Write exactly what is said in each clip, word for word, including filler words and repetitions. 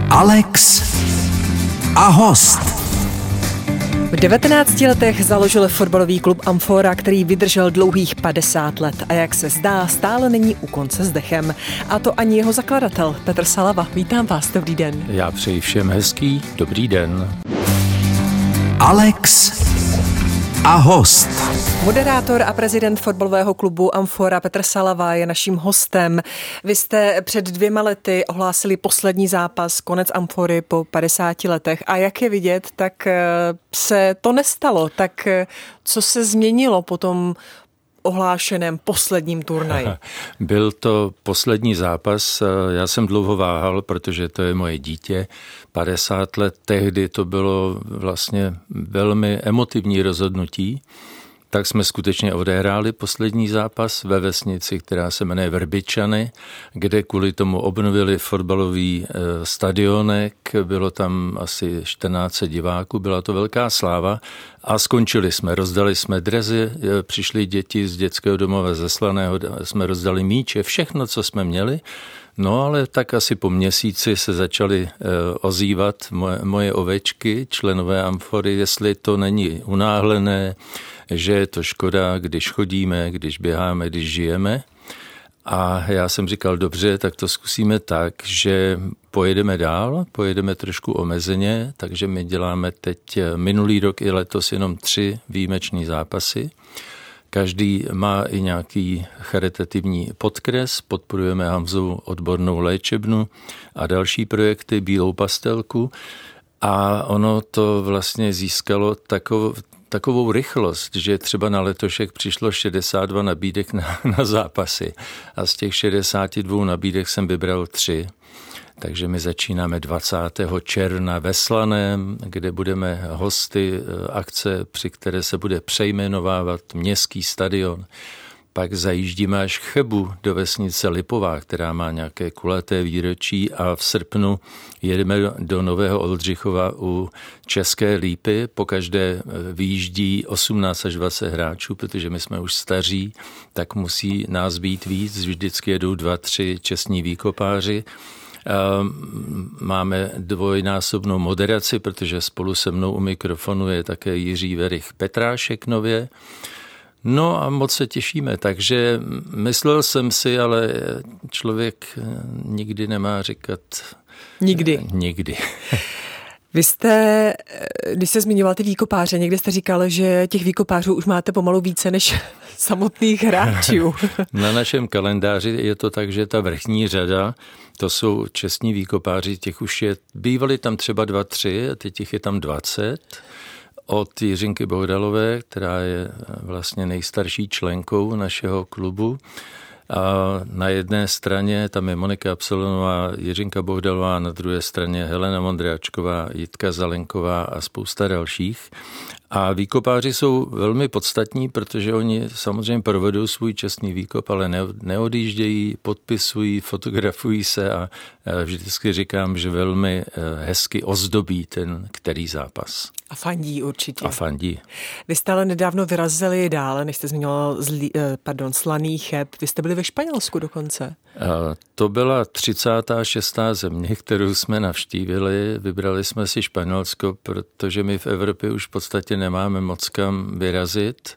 Alex a host. V devatenácti letech založil fotbalový klub Amfora, který vydržel dlouhých padesát let a jak se zdá, stále není u konce s dechem. A to ani jeho zakladatel Petr Salava. Vítám vás, dobrý den. Já přeji všem hezký dobrý den. Alex a host. Moderátor a prezident fotbalového klubu Amfora Petr Salava je naším hostem. Vy jste před dvěma lety ohlásili poslední zápas, konec Amfory po padesáti letech. A jak je vidět, tak se to nestalo. Tak co se změnilo po tom ohlášeném posledním turnaji? Byl to poslední zápas. Já jsem dlouho váhal, protože to je moje dítě. padesát let tehdy to bylo vlastně velmi emotivní rozhodnutí. Tak jsme skutečně odehráli poslední zápas ve vesnici, která se jmenuje Vrbičany, kde kvůli tomu obnovili fotbalový stadionek. Bylo tam asi čtrnáct set diváků, byla to velká sláva a skončili jsme. Rozdali jsme drezy, přišli děti z dětského domova ze Slaného, jsme rozdali míče, všechno, co jsme měli. No ale tak asi po měsíci se začaly e, ozývat moje, moje ovečky, členové Amfory, jestli to není unáhlené, že je to škoda, když chodíme, když běháme, když žijeme. A já jsem říkal, dobře, tak to zkusíme tak, že pojedeme dál, pojedeme trošku omezeně, takže my děláme teď minulý rok i letos jenom tři výjimečný zápasy. Každý má i nějaký charitativní podkres, podporujeme Hamzovu odbornou léčebnu a další projekty, Bílou pastelku. A ono to vlastně získalo takovou, takovou rychlost, že třeba na letošek přišlo šedesát dva nabídek na, na zápasy a z těch šedesáti dvou nabídek jsem vybral tři. Takže my začínáme dvacátého června ve Slaném, kde budeme hosty akce, při které se bude přejmenovávat městský stadion. Pak zajíždíme až Chebu do vesnice Lipová, která má nějaké kulaté výročí a v srpnu jedeme do Nového Oldřichova u České Lípy. Pokaždé vyjíždí osmnáct až dvacet hráčů, protože my jsme už staří, tak musí nás být víc. Vždycky jedou dva, tři čestní výkopáři. Máme dvojnásobnou moderaci, protože spolu se mnou u mikrofonu je také Jiří Verich Petrášek nově. No a moc se těšíme, takže myslel jsem si, ale člověk nikdy nemá říkat... Nikdy. Nikdy. Vy jste, když jste zmiňoval ty výkopáře, někde jste říkal, že těch výkopářů už máte pomalu více než samotných hráčů. Na našem kalendáři je to tak, že ta vrchní řada, to jsou čestní výkopáři, těch už je, bývali tam třeba dva, tři, a teď těch je tam dvacet. Od Jiřinky Bohdalové, která je vlastně nejstarší členkou našeho klubu. A na jedné straně tam je Monika Absolonová, Jiřinka Bohdalová, na druhé straně Helena Mondráčková, Jitka Zalenková a spousta dalších. A výkopáři jsou velmi podstatní, protože oni samozřejmě provedou svůj čestný výkop, ale neodjíždějí, podpisují, fotografují se a vždycky říkám, že velmi hezky ozdobí ten který zápas. A fandí určitě. A fandí. Vy jste ale nedávno vyrazili dále, než jste zmiňoval zlí, pardon, Slaný Cheb. Vy jste byli ve Španělsku dokonce. A to byla třicátá šestá země, kterou jsme navštívili. Vybrali jsme si Španělsko, protože my v Evropě už v podstatě nemáme moc kam vyrazit.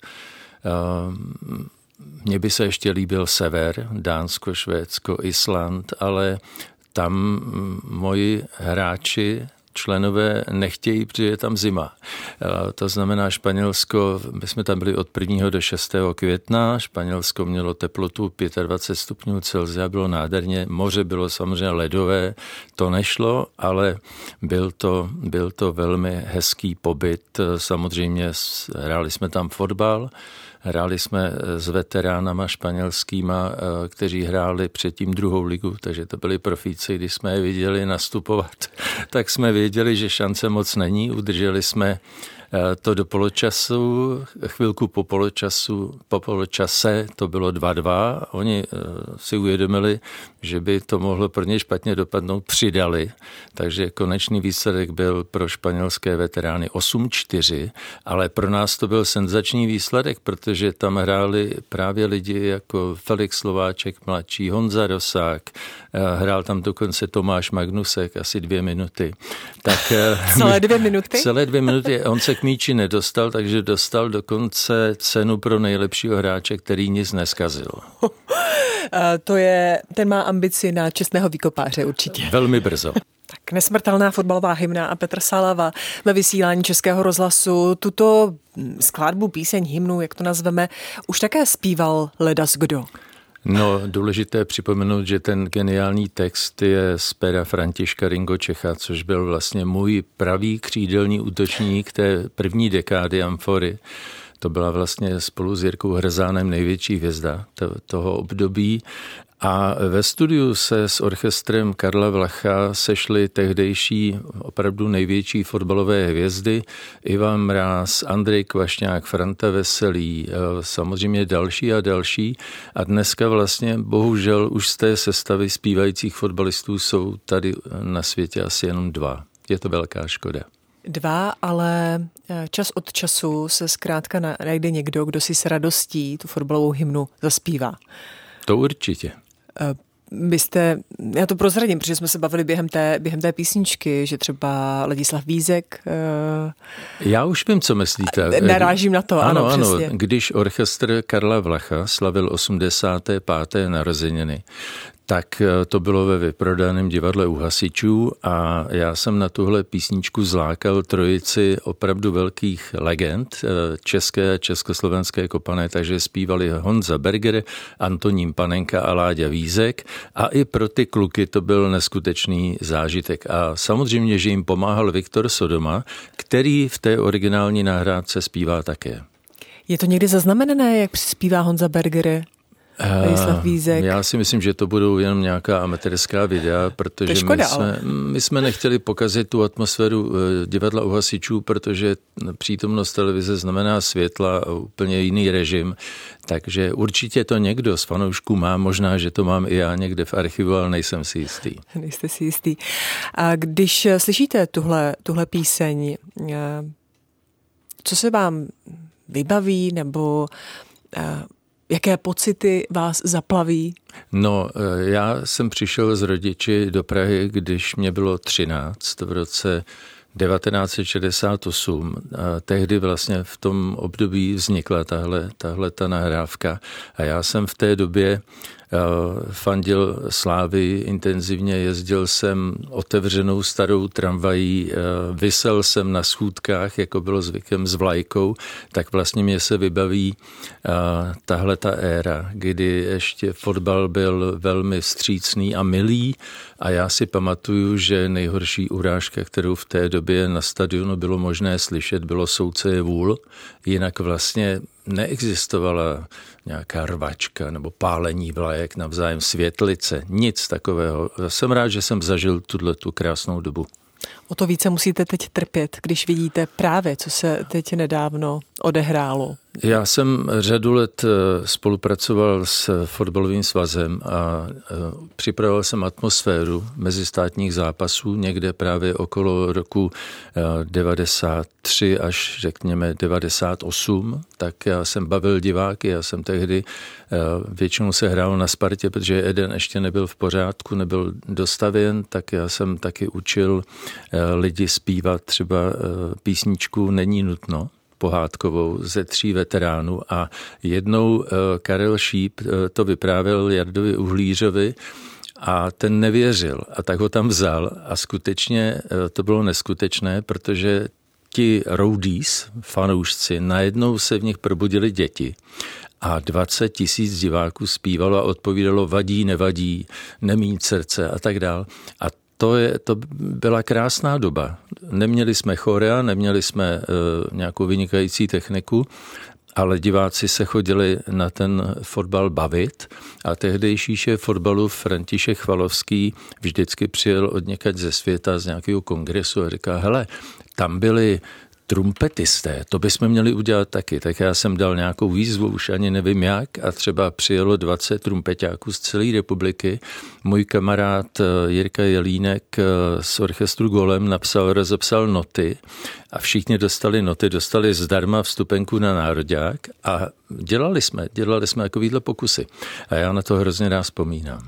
Mně by se ještě líbil sever, Dánsko, Švédsko, Island, ale tam moji hráči, členové nechtějí, protože je tam zima. To znamená Španělsko, my jsme tam byli od prvního do šestého května, Španělsko mělo teplotu dvacet pět stupňů Celsia, bylo nádherně, moře bylo samozřejmě ledové, to nešlo, ale byl to, byl to velmi hezký pobyt. Samozřejmě hráli jsme tam fotbal, hráli jsme s veteránama španělskýma, kteří hráli předtím druhou ligu, takže to byli profíci. Když jsme je viděli nastupovat, tak jsme věděli, že šance moc není. Udrželi jsme To do poločasu, chvilku po poločasu, po poločase to bylo dva dva. Oni si uvědomili, že by to mohlo pro ně špatně dopadnout, přidali. Takže konečný výsledek byl pro španělské veterány osm čtyři, ale pro nás to byl senzační výsledek, protože tam hráli právě lidi jako Felix Slováček mladší, Honza Rosák, hrál tam dokonce Tomáš Magnusek asi dvě minuty. Tak, celé dvě minuty? Celé dvě minuty. On se k míči nedostal, takže dostal dokonce cenu pro nejlepšího hráče, který nic neskazil. To je, ten má ambici na čestného výkopáře určitě. Velmi brzo. Tak nesmrtelná fotbalová hymna a Petr Salava ve vysílání Českého rozhlasu. Tuto skladbu, píseň, hymnu, jak to nazveme, už také zpíval ledas kdo. No, důležité připomenout, že ten geniální text je z pera Františka Ringo Čecha, což byl vlastně můj pravý křídelní útočník té první dekády Amfory. To byla vlastně spolu s Jirkou Hrzánem největší hvězda toho období. A ve studiu se s orchestrem Karla Vlacha sešly tehdejší opravdu největší fotbalové hvězdy. Ivan Mráz, Andrej Kvašňák, Franta Veselý, samozřejmě další a další. A dneska vlastně bohužel už z té sestavy zpívajících fotbalistů jsou tady na světě asi jenom dva. Je to velká škoda. Dva, ale čas od času se zkrátka najde někdo, kdo si s radostí tu fotbalovou hymnu zaspívá. To určitě. Vy jste, já to prozradím, protože jsme se bavili během té, během té písničky, že třeba Ladislav Vízek... Já už vím, co myslíte. Narážím na to, ano, ano přesně. Ano, když orchestr Karla Vlacha slavil osmdesáté páté narozeniny, tak to bylo ve vyprodaném divadle u Hasičů a já jsem na tuhle písničku zlákal trojici opravdu velkých legend české a československé kopané, takže zpívali Honza Berger, Antonín Panenka a Láďa Vízek a i pro ty kluky to byl neskutečný zážitek. A samozřejmě, že jim pomáhal Viktor Sodoma, který v té originální nahrádce zpívá také. Je to někdy zaznamenané, jak zpívá Honza Berger? Já si myslím, že to budou jenom nějaká amatérská videa, protože škoda, my, jsme, my jsme nechtěli pokazit tu atmosféru divadla u Hasičů, protože přítomnost televize znamená světla a úplně jiný režim, takže určitě to někdo z fanoušků má, možná, že to mám i já někde v archivu, ale nejsem si jistý. Nejste si jistý. A když slyšíte tuhle, tuhle píseň, co se vám vybaví, nebo jaké pocity vás zaplaví? No, já jsem přišel s rodiči do Prahy, když mě bylo třináct v roce devatenáct set šedesát osm. A tehdy vlastně v tom období vznikla tahle, tahle ta nahrávka. A já jsem v té době fandil Slávii intenzivně, jezdil jsem otevřenou starou tramvají, visel jsem na schůdkách, jako bylo zvykem s vlajkou, tak vlastně mě se vybaví tahle ta éra, kdy ještě fotbal byl velmi vstřícný a milý a já si pamatuju, že nejhorší urážka, kterou v té době na stadionu bylo možné slyšet, bylo soudce je vůl, jinak vlastně neexistovala nějaká rvačka nebo pálení vlajek navzájem, světlice, nic takového. Jsem rád, že jsem zažil tuto krásnou dobu. O to více musíte teď trpět, když vidíte právě, co se teď nedávno odehrálo. Já jsem řadu let spolupracoval s fotbalovým svazem a připravoval jsem atmosféru mezistátních zápasů někde právě okolo roku devadesát tři až řekněme devadesát osm, tak já jsem bavil diváky, já jsem tehdy většinou se hrál na Spartě, protože jeden ještě nebyl v pořádku, nebyl dostavěn, tak já jsem taky učil lidi zpívat třeba písničku Není nutno, pohádkovou ze tří veteránů a jednou Karel Šíp to vyprávěl Jardovi Uhlířovi a ten nevěřil a tak ho tam vzal a skutečně to bylo neskutečné, protože ti roadies, fanoušci, najednou se v nich probudili děti a dvacet tisíc diváků zpívalo a odpovídalo vadí, nevadí, nemít srdce a tak dál. A To, je, to byla krásná doba. Neměli jsme chorea, neměli jsme e, nějakou vynikající techniku, ale diváci se chodili na ten fotbal bavit a tehdejší šéf fotbalu František Chvalovský vždycky přijel od někať ze světa z nějakého kongresu a říká, hele, tam byli Trumpetisté, to bychom měli udělat taky. Tak já jsem dal nějakou výzvu, už ani nevím jak, a třeba přijelo dvacet trumpeťáků z celé republiky. Můj kamarád Jirka Jelínek z orchestru Golem napsal, rozepsal noty a všichni dostali noty, dostali zdarma vstupenku na nároďák a dělali jsme, dělali jsme takovýhle pokusy. A já na to hrozně rád vzpomínám.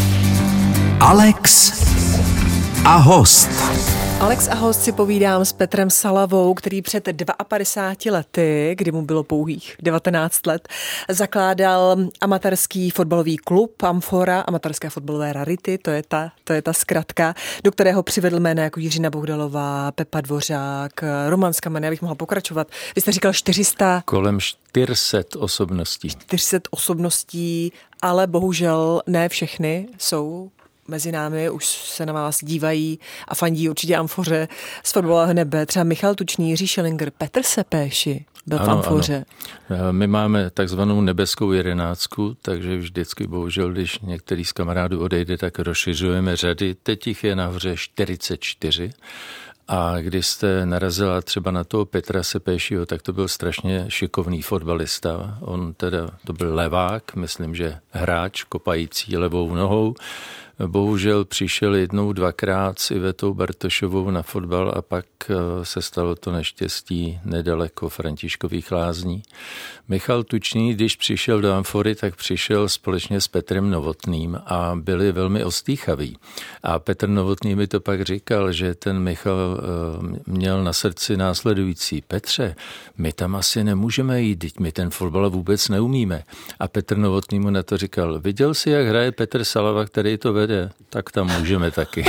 Alex a host. Alex a host si povídám s Petrem Salavou, který před padesátimi dvěma lety, kdy mu bylo pouhých devatenáct let, zakládal amatérský fotbalový klub Amfora, amatérské fotbalové rarity, to je ta, to je ta zkratka, do kterého přivedl jména jako Jiřina Bohdalová, Pepa Dvořák, Roman Skamen, já bych mohla pokračovat. Vy jste říkal čtyři sta... Kolem čtyři sta osobností. čtyři sta osobností, ale bohužel ne všechny jsou mezi námi, už se na vás dívají a fandí určitě Amfoře z fotbalového nebe. Třeba Michal Tučný, Jiří Šelinger, Petr Sepéši byl v Amfoře. Ano. My máme takzvanou nebeskou jedenáctku, takže vždycky, bohužel, když některý z kamarádů odejde, tak rozšiřujeme řady. Teď jich je nahoře čtyřicet čtyři. A když jste narazila třeba na toho Petra Sepéšiho, tak to byl strašně šikovný fotbalista. On teda, to byl levák, myslím, že hráč kopající levou nohou. Bohužel přišel jednou, dvakrát s Ivetou Bartošovou na fotbal a pak se stalo to neštěstí nedaleko Františkových Lázní. Michal Tučný, když přišel do Amfory, tak přišel společně s Petrem Novotným a byli velmi ostýchaví. A Petr Novotný mi to pak říkal, že ten Michal měl na srdci následující. Petře, my tam asi nemůžeme jít, my ten fotbal vůbec neumíme. A Petr Novotný mu na to říkal, viděl jsi, jak hraje Petr Salava, který to vede? Tak tam můžeme taky.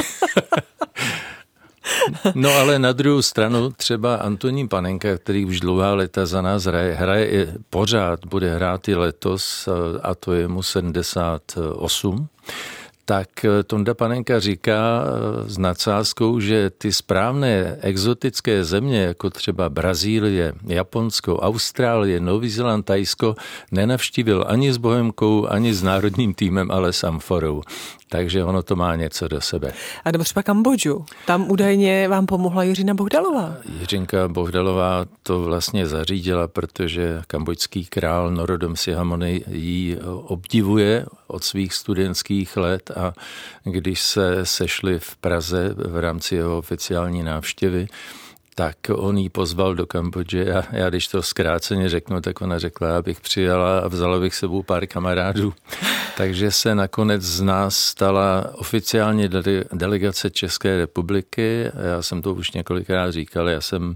No ale na druhou stranu třeba Antonín Panenka, který už dlouhá léta za nás hraje, hraje i pořád, bude hrát i letos a to je mu sedmdesát osm. Tak Tonda Panenka říká s nadsázkou, že ty správné exotické země, jako třeba Brazílie, Japonsko, Austrálie, Nový Zéland, Thajsko, nenavštívil ani s Bohemkou, ani s národním týmem, ale s Amforou. Takže ono to má něco do sebe. A nebo třeba Kambodžu. Tam údajně vám pomohla Jiřina Bohdalová. Jiřinka Bohdalová to vlastně zařídila, protože kambodžský král Norodom Sihamoni ji obdivuje od svých studentských let a když se sešli v Praze v rámci jeho oficiální návštěvy, tak on jí pozval do Kambodže a já, když to zkráceně řeknu, tak ona řekla, abych přijala a vzala bych sebou pár kamarádů. Takže se nakonec z nás stala oficiálně delegace České republiky. Já jsem to už několikrát říkal, já jsem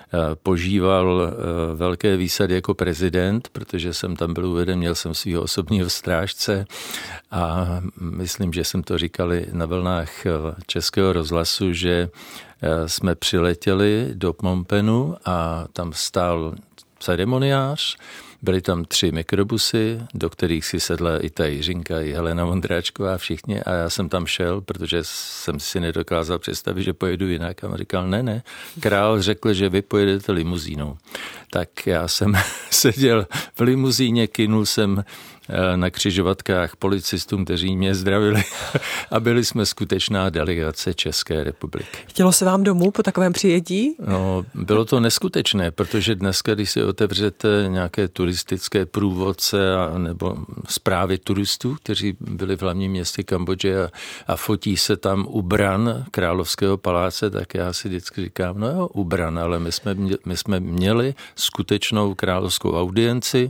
požíval velké výsady jako prezident, protože jsem tam byl uveden, měl jsem svého osobního strážce a myslím, že jsem to říkali na vlnách Českého rozhlasu, že jsme přiletěli do Phnom Penhu a tam stál ceremoniář, byly tam tři mikrobusy, do kterých si sedla i ta Jiřinka, i Helena Vondráčková, všichni a já jsem tam šel, protože jsem si nedokázal představit, že pojedu jinak a on říkal, ne, ne, král řekl, že vy pojedete limuzínou. Tak já jsem seděl v limuzíně, kynul jsem na křižovatkách policistům, kteří mě zdravili a byli jsme skutečná delegace České republiky. Chtělo se vám domů po takovém přijetí? No, bylo to neskutečné, protože dneska, když si otevřete nějaké turistické průvodce a, nebo zprávy turistů, kteří byli v hlavním městě Kambodže a, a fotí se tam u bran Královského paláce, tak já si vždycky říkám, no jo, u bran, ale my jsme, my jsme měli skutečnou královskou audienci,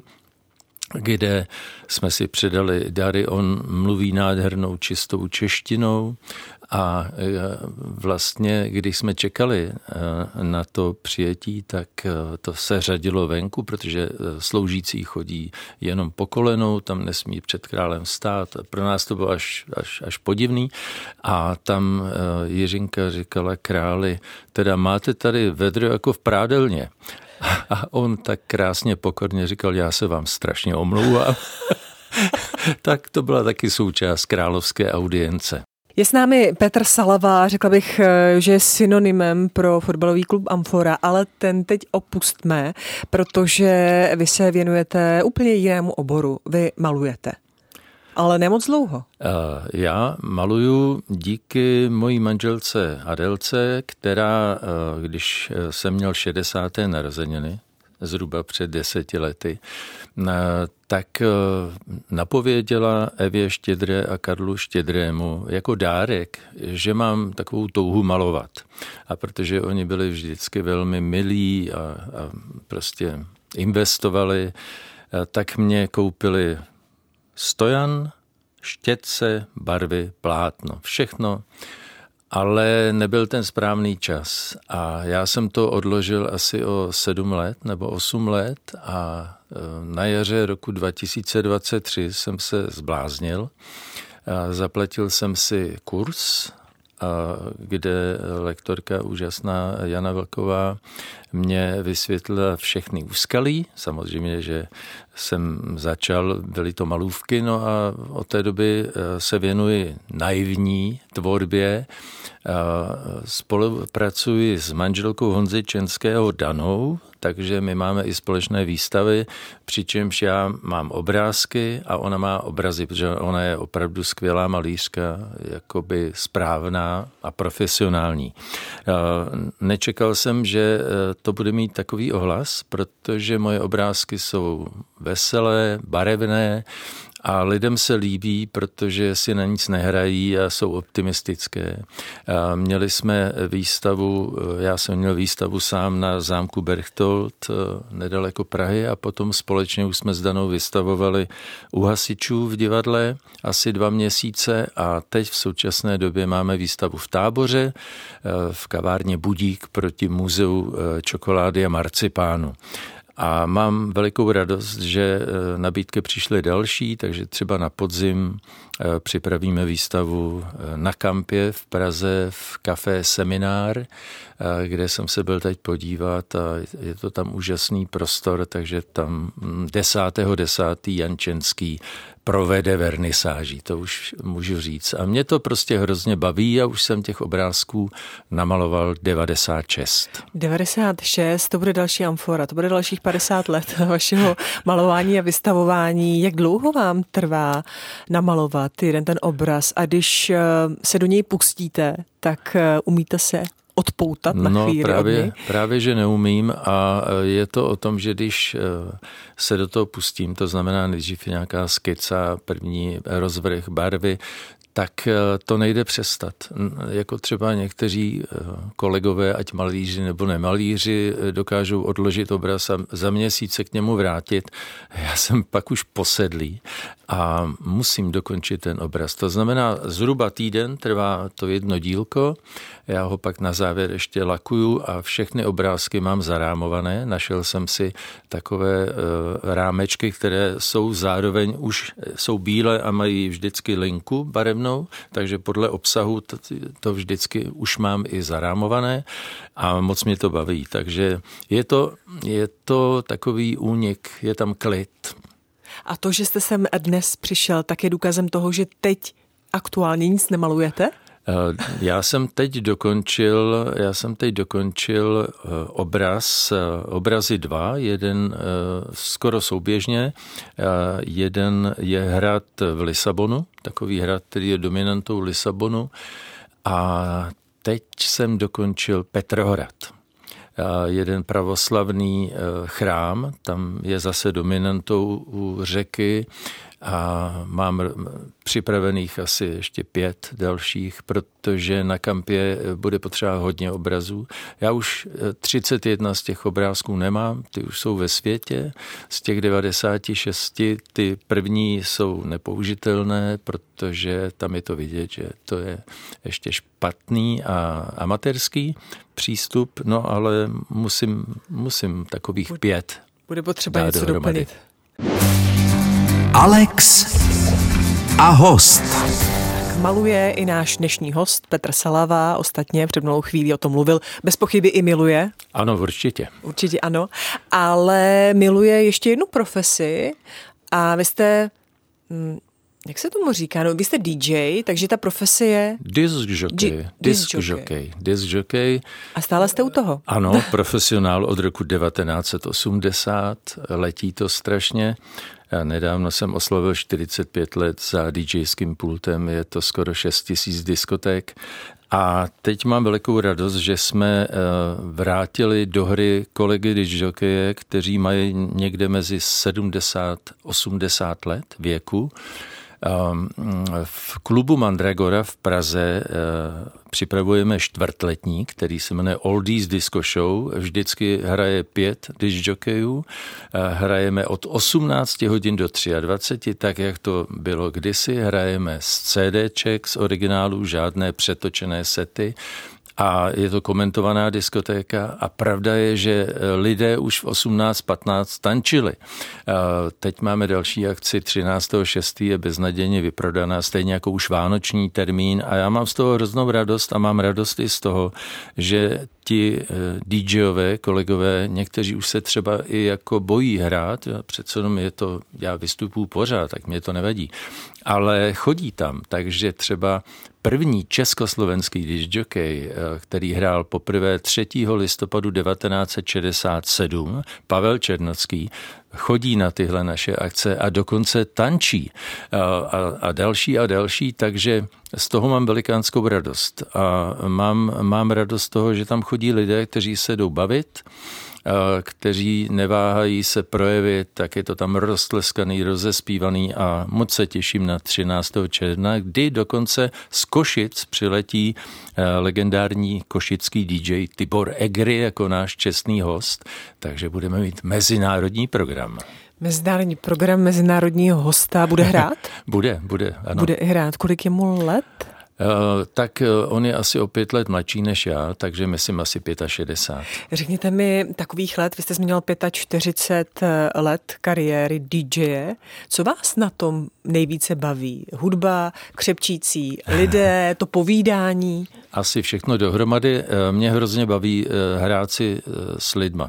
kde jsme si předali dary. On mluví nádhernou čistou češtinou a vlastně, když jsme čekali na to přijetí, tak to se řadilo venku, protože sloužící chodí jenom po kolenou, tam nesmí před králem stát. Pro nás to bylo až, až, až podivný a tam Jiřinka říkala králi, teda máte tady vedro jako v prádelně. A on tak krásně pokorně říkal, já se vám strašně omlouvám. Tak to byla taky součást královské audience. Je s námi Petr Salava, řekla bych, že je synonymem pro fotbalový klub Amfora, ale ten teď opustme, protože vy se věnujete úplně jinému oboru. Vy malujete. Ale nemoc dlouho. Já maluju díky mojí manželce Adelce, která, když jsem měl šedesáté narozeniny, zhruba před deseti lety, tak napověděla Evě Štědré a Karlu Štědrému jako dárek, že mám takovou touhu malovat. A protože oni byli vždycky velmi milí a, a prostě investovali, tak mě koupili stojan, štětce, barvy, plátno, všechno, ale nebyl ten správný čas. A já jsem to odložil asi o sedm let nebo osm let a na jaře roku dva tisíce dvacet tři jsem se zbláznil. Zaplatil jsem si kurz, kde lektorka úžasná Jana Vlková mě vysvětlila všechny úskalí. Samozřejmě, že jsem začal, byly to malůvky, no a od té doby se věnuji naivní tvorbě. Spolupracuji s manželkou Honzy Čenského Danou, takže my máme i společné výstavy, přičemž já mám obrázky a ona má obrazy, protože ona je opravdu skvělá malířka, jakoby správná a profesionální. Nečekal jsem, že to bude mít takový ohlas, protože moje obrázky jsou veselé, barevné a lidem se líbí, protože si na nic nehrají a jsou optimistické. A měli jsme výstavu, já jsem měl výstavu sám na zámku Berchtold nedaleko Prahy a potom společně už jsme s Danou vystavovali u hasičů v divadle asi dva měsíce a teď v současné době máme výstavu v Táboře v kavárně Budík proti muzeu čokolády a marcipánu. A mám velikou radost, že nabídky přišly další, takže třeba na podzim připravíme výstavu na Kampě v Praze v Café Seminár, kde jsem se byl teď podívat a je to tam úžasný prostor, takže tam desátého desátého Jan Čenský provede vernisáží, to už můžu říct. A mě to prostě hrozně baví a už jsem těch obrázků namaloval devadesát šest. devadesát šest, to bude další amfora, to bude dalších padesát let vašeho malování a vystavování. Jak dlouho vám trvá namalovat jeden ten obraz a když se do něj pustíte, tak umíte se odpoutat na no, chvíli právě, od něj? právě, že neumím a je to o tom, že když se do toho pustím, to znamená nejdřív nějaká skica, první rozvrh barvy, tak to nejde přestat. Jako třeba někteří kolegové, ať malíři nebo nemalíři, dokážou odložit obraz a za měsíc se k němu vrátit. Já jsem pak už posedlý a musím dokončit ten obraz. To znamená, zhruba týden trvá to jedno dílko, já ho pak na závěr ještě lakuju a všechny obrázky mám zarámované. Našel jsem si takové rámečky, které jsou zároveň už jsou bílé a mají vždycky linku barevnou, takže podle obsahu to, to vždycky už mám i zarámované a moc mě to baví. Takže je to, je to takový únik, je tam klid. A to, že jste sem dnes přišel, tak je důkazem toho, že teď aktuálně nic nemalujete? Já jsem teď dokončil, já jsem teď dokončil obraz, obrazy dva, jeden skoro souběžně, jeden je hrad v Lisabonu, takový hrad, který je dominantou Lisabonu a teď jsem dokončil Petrohrad. Jeden pravoslavný chrám, tam je zase dominantou u řeky a mám připravených asi ještě pět dalších, protože na Kampě bude potřeba hodně obrazů. Já už třicet jedna z těch obrázků nemám, ty už jsou ve světě. Z těch devadesát šest ty první jsou nepoužitelné, protože tam je to vidět, že to je ještě špatný a amatérský přístup, no ale musím, musím takových pět Bude potřeba něco doplnit. Alex a host. Maluje i náš dnešní host Petr Salava, ostatně před malou chvílí o tom mluvil, bez pochyby i miluje. Ano, určitě. Určitě ano, ale miluje ještě jednu profesi a vy jste Jak se tomu říká? No, vy jste D J, takže ta profese je... Disc jockey. Disc jockey. Disc jockey. A stále jste u toho? Ano, profesionál od roku devatenáct set osmdesát. Letí to strašně. Já nedávno jsem oslavil čtyřicet pět let za DJským pultem. Je to skoro šest tisíc diskoték. A teď mám velikou radost, že jsme vrátili do hry kolegy discjokeje, kteří mají někde mezi sedmdesát a osmdesát let věku. V klubu Mandragora v Praze připravujeme čtvrtletní, který se jmenuje Oldies Disco Show. Vždycky hraje pět discjokejů. Hrajeme od osmnácti hodin do dvaceti tři, tak jak to bylo kdysi. Hrajeme z CDček, z originálů, žádné přetočené sety. A je to komentovaná diskotéka a pravda je, že lidé už v osmnáct patnáct tančili. Teď máme další akci, třináctého šestého je beznadějně vyprodaná, stejně jako už vánoční termín a já mám z toho hroznou radost a mám radost i z toho, že ti DJové, kolegové, někteří už se třeba i jako bojí hrát, přece jenom je to, já vystupuju pořád, tak mě to nevadí, ale chodí tam, takže třeba první československý discjockey, který hrál poprvé třetího listopadu devatenáct set šedesát sedm, Pavel Černocký, chodí na tyhle naše akce a dokonce tančí a, a, a další a další, takže z toho mám velikánskou radost. A mám, mám radost z toho, že tam chodí lidé, kteří se jdou bavit, kteří neváhají se projevit, tak je to tam roztleskaný, rozespívaný a moc se těším na třináctého června, kdy dokonce z Košic přiletí legendární košický D J Tibor Egry jako náš čestný host, takže budeme mít mezinárodní program. Mezinárodní program mezinárodního hosta bude hrát? bude, bude, ano. Bude hrát. Kolik je mu let? Uh, tak uh, on je asi o pět let mladší než já, takže myslím asi šedesát pět. Řekněte mi takových let, vy jste zmínil čtyřicet pět let kariéry D J. Co vás na tom nejvíce baví? Hudba, křepčící lidé, to povídání? Asi všechno dohromady. Mě hrozně baví hrát si s lidma.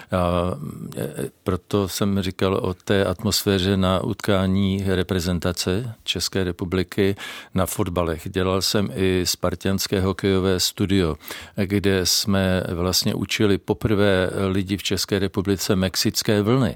Proto jsem říkal o té atmosféře na utkání reprezentace České republiky na fotbalech. Dělal jsem i spartanské hokejové studio, kde jsme vlastně učili poprvé lidi v České republice mexické vlny.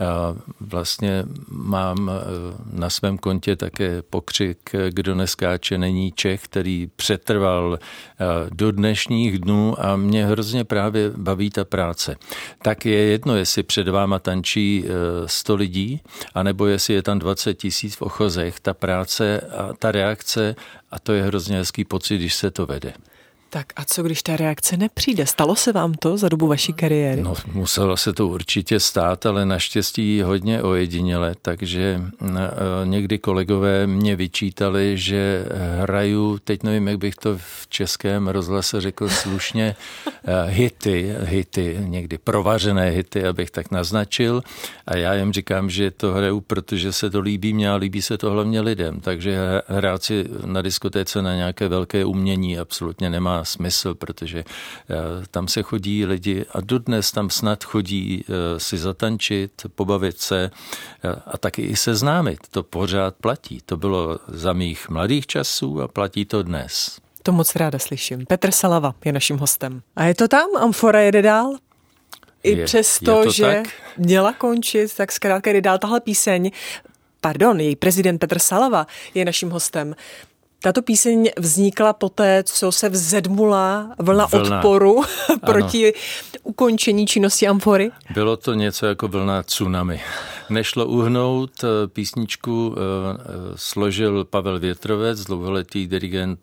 Vlastně mám na svém kontě také pokřik, kdo neskáče, není Čech, který přetrval do dnešních dnů a mě hrozně právě baví ta práce. Tak je jedno, jestli před váma tančí sto lidí, anebo jestli je tam dvacet tisíc v ochozech, ta práce a ta reakce, a to je hrozně hezký pocit, když se to vede. Tak a co, když ta reakce nepřijde? Stalo se vám to za dobu vaší kariéry? No, muselo se to určitě stát, ale naštěstí hodně ojediněle, takže někdy kolegové mě vyčítali, že hraju, teď nevím, jak bych to v českém rozhlase řekl slušně, hity, hity, někdy provařené hity, abych tak naznačil, a já jim říkám, že to hraju, protože se to líbí mě a líbí se to hlavně lidem, takže hrát si na diskotéce na nějaké velké umění absolutně nemá smysl, protože tam se chodí lidi a dodnes tam snad chodí si zatančit, pobavit se a taky i seznámit. To pořád platí. To bylo za mých mladých časů a platí to dnes. To moc ráda slyším. Petr Salava je naším hostem. A je to tam? Amfora jede dál? I je, přesto, je že tak? Měla končit, tak zkrátka jde dál tahle píseň. Pardon, její prezident Petr Salava je naším hostem. Tato píseň vznikla poté, co se vzedmula vlna, vlna. odporu proti ukončení činnosti Amfory? Bylo to něco jako vlna tsunami. Nešlo uhnout, písničku složil Pavel Větrovec, dlouholetý dirigent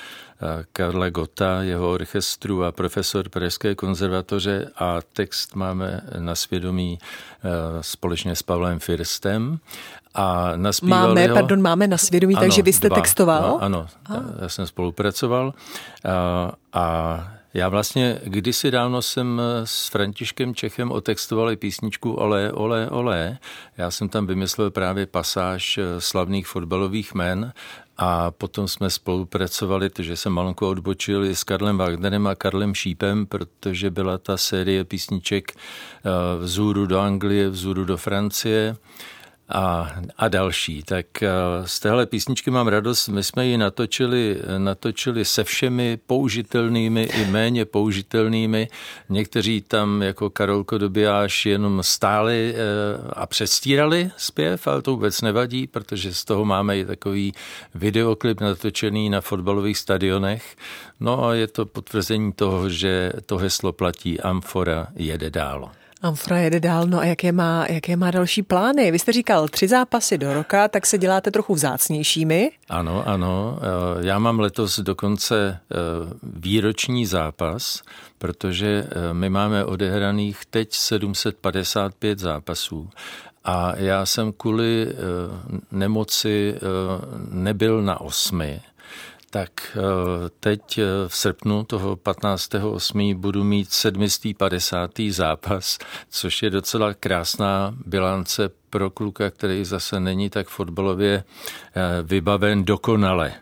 Karla Gotta, jeho orchestru a profesor Pražské konzervatoře, a text máme na svědomí společně s Pavlem Firstem. A máme, ho, pardon, máme na svědomí, ano, takže vy jste dva, textoval? No, ano, ah. já jsem spolupracoval a, a já vlastně kdysi dávno jsem s Františkem Čechem otextoval písničku Olé, olé, olé. Já jsem tam vymyslel právě pasáž slavných fotbalových jmen a potom jsme spolupracovali, takže jsem malinko odbočil i s Karlem Wagnerem a Karlem Šípem, protože byla ta série písniček Vzhůru do Anglie, Vzhůru do Francie. a, a další. Tak z téhle písničky mám radost, my jsme ji natočili, natočili se všemi použitelnými i méně použitelnými. Někteří tam jako Karolko Dobijáš jenom stáli a předstírali zpěv, ale to vůbec nevadí, protože z toho máme i takový videoklip natočený na fotbalových stadionech. No a je to potvrzení toho, že to heslo platí Amfora jede dál. Amfora jede dál, no a jaké má, jaké má další plány? Vy jste říkal tři zápasy do roka, tak se děláte trochu vzácnějšími. Ano, ano. Já mám letos dokonce výroční zápas, protože my máme odehraných teď sedm set padesát pět zápasů. A já jsem kvůli nemoci nebyl na osmi. Tak teď v srpnu toho patnáctého osmého budu mít sedmistý padesátý zápas, což je docela krásná bilance pro kluka, který zase není tak fotbalově vybaven dokonale.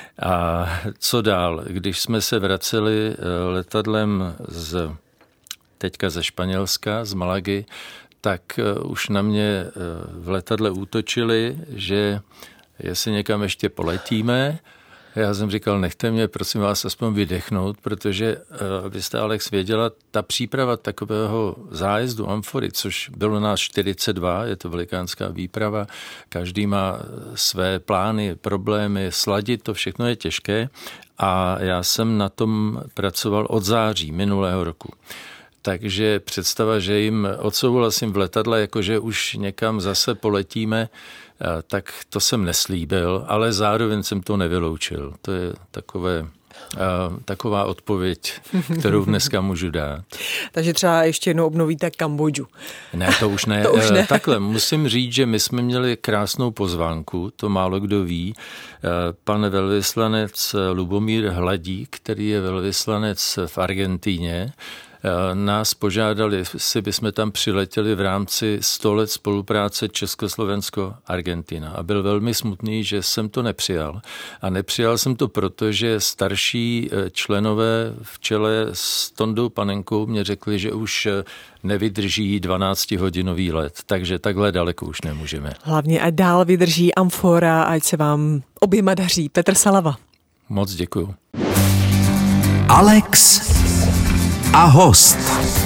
A co dál? Když jsme se vraceli letadlem z, teďka ze Španělska, z Malagy, tak už na mě v letadle útočili, že jestli někam ještě poletíme. Já jsem říkal, nechte mě, prosím vás, aspoň vydechnout, protože abyste, Alex, věděla, ta příprava takového zájezdu Amfory, což bylo nás čtyřicet dva, je to velikánská výprava, každý má své plány, problémy, sladit, to všechno je těžké a já jsem na tom pracoval od září minulého roku. Takže představa, že jim odsouhlasím v letadle, jakože už někam zase poletíme, tak to jsem neslíbil, ale zároveň jsem to nevyloučil. To je takové, taková odpověď, kterou dneska můžu dát. Takže třeba ještě jednou obnovíte Kambodžu. Ne, to už ne. to už ne. Takhle, musím říct, že my jsme měli krásnou pozvánku, to málo kdo ví. Pan velvyslanec Lubomír Hladík, který je velvyslanec v Argentíně, nás požádali, jestli bychom tam přiletěli v rámci sto let spolupráce Československo-Argentina. A byl velmi smutný, že jsem to nepřijal. A nepřijal jsem to proto, že starší členové v čele s Tondou Panenkou mě řekli, že už nevydrží dvanáctihodinový let. Takže takhle daleko už nemůžeme. Hlavně ať dál vydrží Amfora, ať se vám oběma daří. Petr Salava. Moc děkuju. Alex a host.